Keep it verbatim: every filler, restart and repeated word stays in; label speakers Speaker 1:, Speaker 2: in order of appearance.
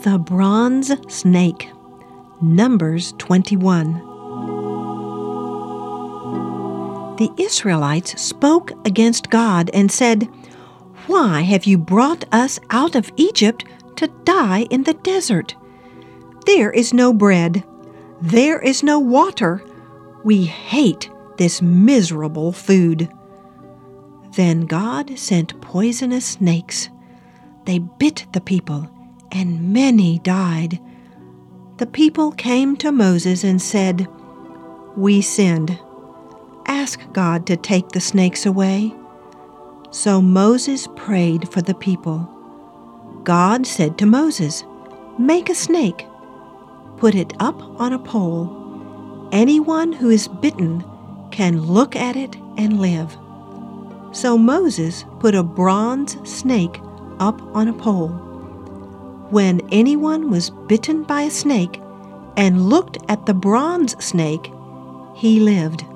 Speaker 1: The bronze snake. Numbers twenty-one. The Israelites spoke against God and said, "Why have you brought us out of Egypt to die in the desert? There is no bread. There is no water. We hate this miserable food." Then God sent poisonous snakes. They bit the people, and many died. The people came to Moses and said, "We sinned. Ask God to take the snakes away." So Moses prayed for the people. God said to Moses, "Make a snake. Put it up on a pole. Anyone who is bitten can look at it and live." So Moses put a bronze snake up on a pole. When anyone was bitten by a snake and looked at the bronze snake, he lived.